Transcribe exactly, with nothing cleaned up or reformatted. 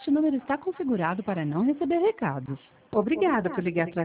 Este número está configurado para não receber recados. Obrigada por ligar para